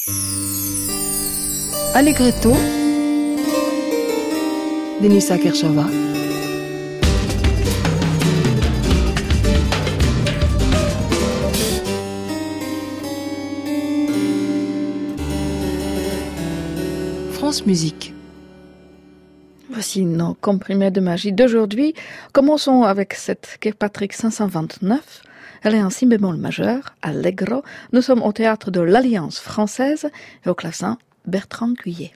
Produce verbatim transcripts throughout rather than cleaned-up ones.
Allegretto, Denisa Kershova. France Musique. Voici nos comprimés de magie d'aujourd'hui. Commençons avec cette Kirkpatrick cinq cent vingt-neuf. Elle est en si bémol majeur, allegro. Nous sommes au théâtre de l'Alliance française et au clavecin Bertrand Cuillet.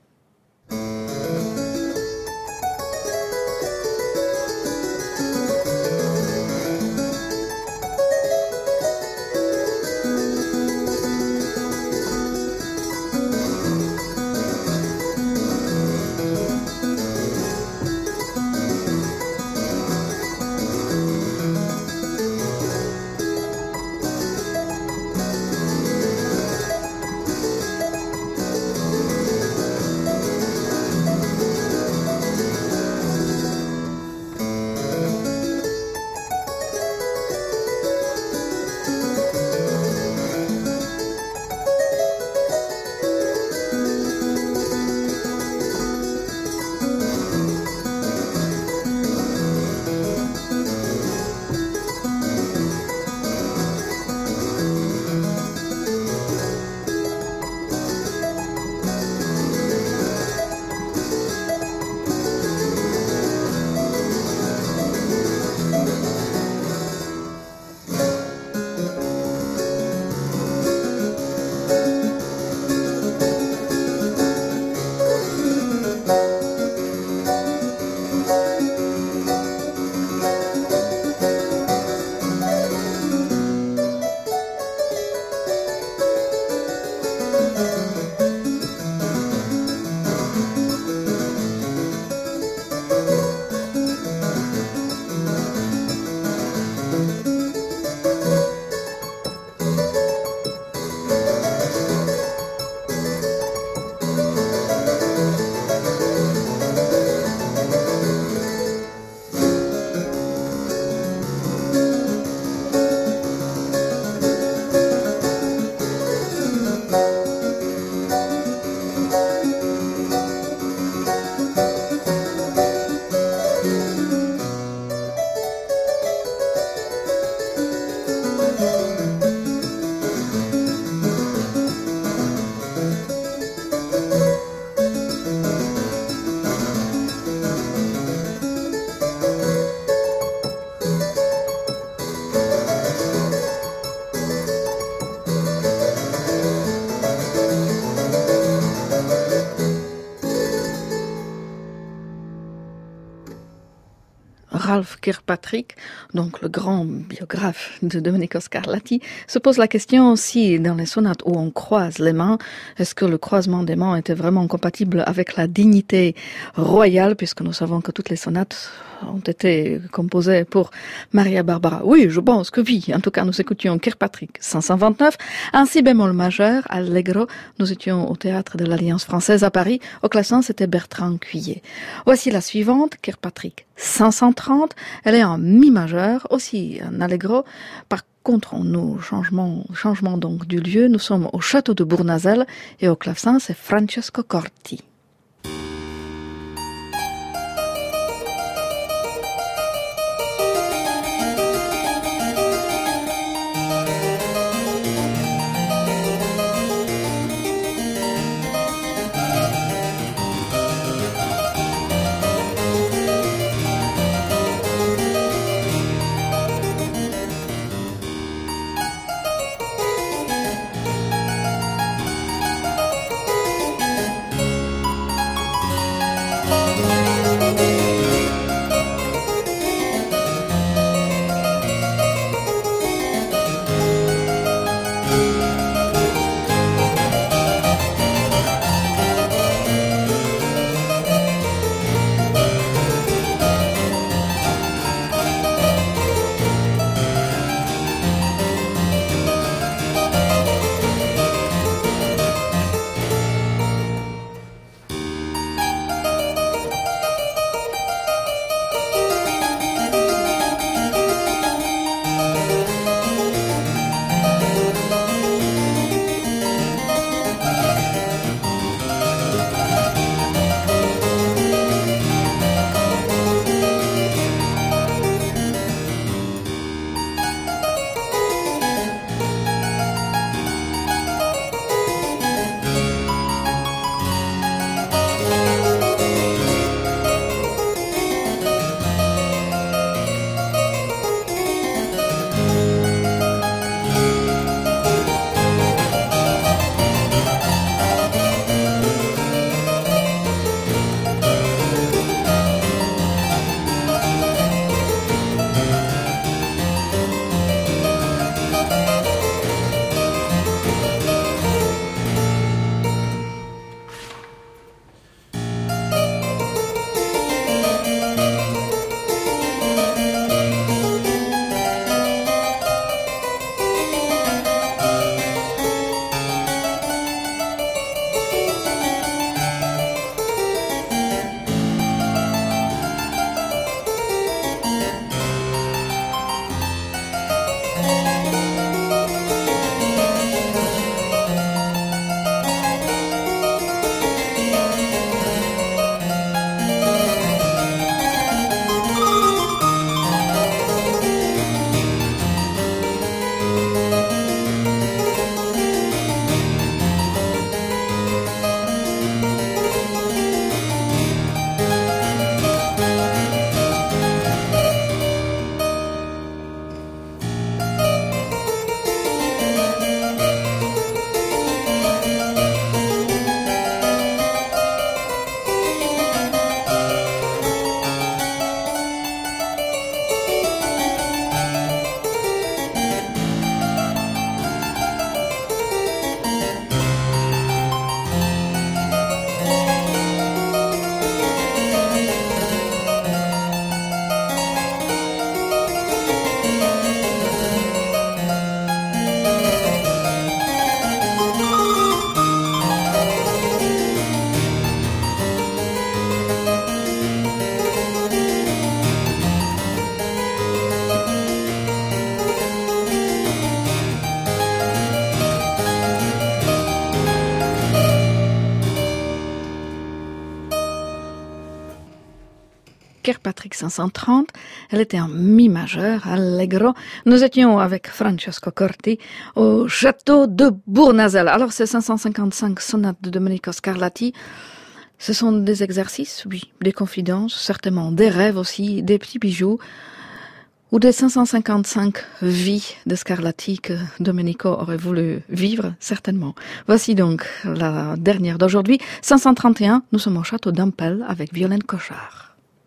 Ralph Kirkpatrick, donc le grand biographe de Domenico Scarlatti, se pose la question si dans les sonates où on croise les mains, est-ce que le croisement des mains était vraiment compatible avec la dignité royale, puisque nous savons que toutes les sonates ont été composées pour Maria Barbara. Oui, je pense que oui. En tout cas, nous écoutions Kirkpatrick cinq cent vingt-neuf, un si bémol majeur, allegro. Nous étions au théâtre de l'Alliance française à Paris. Au clavecin, c'était Bertrand Cuillet. Voici la suivante, Kirkpatrick cinq cent trente. Elle est en mi majeur, aussi en allegro. Par contre, nous changement, changement donc du lieu. Nous sommes au château de Bournazel et au clavecin, c'est Francesco Corti. Kirkpatrick cinq cent trente. Elle était en mi majeur, allegro. Nous étions avec Francesco Corti au château de Bournazel. Alors, ces cinq cent cinquante-cinq sonates de Domenico Scarlatti, ce sont des exercices, oui, des confidences, certainement des rêves aussi, des petits bijoux, ou des cinq cent cinquante-cinq vies de Scarlatti que Domenico aurait voulu vivre, certainement. Voici donc la dernière d'aujourd'hui, cinq cent trente et un, nous sommes au château d'Ampel avec Violaine Cochard.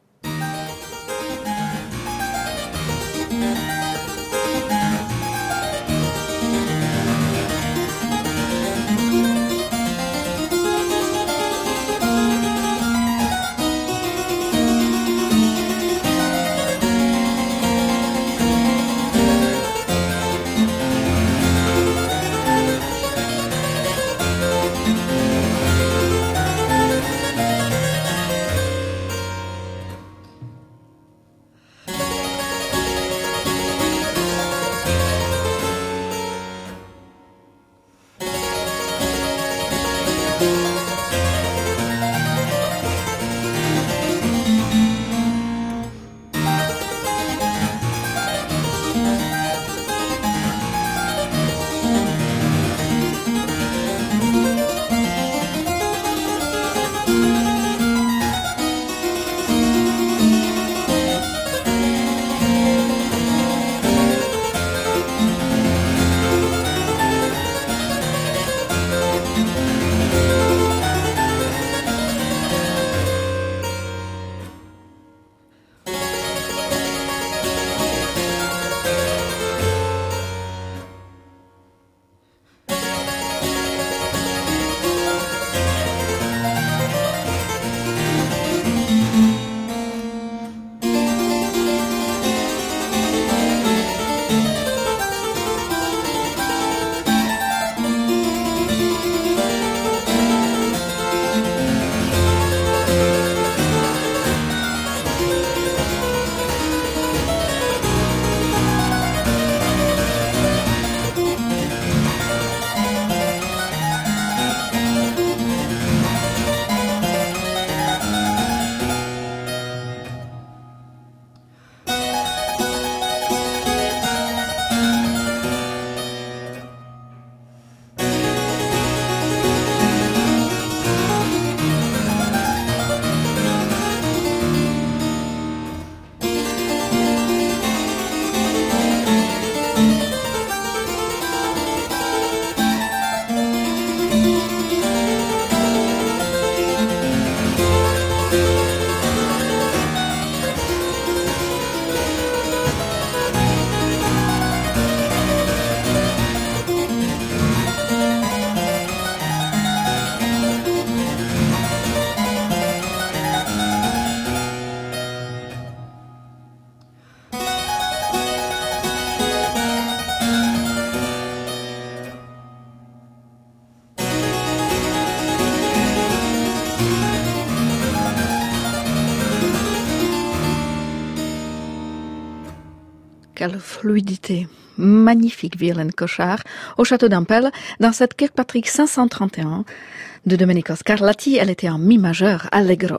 Quelle fluidité. Magnifique Violaine Cochard au château d'Ampel dans cette Kirkpatrick cinq cent trente et un de Domenico Scarlatti. Elle était en mi majeur, allegro.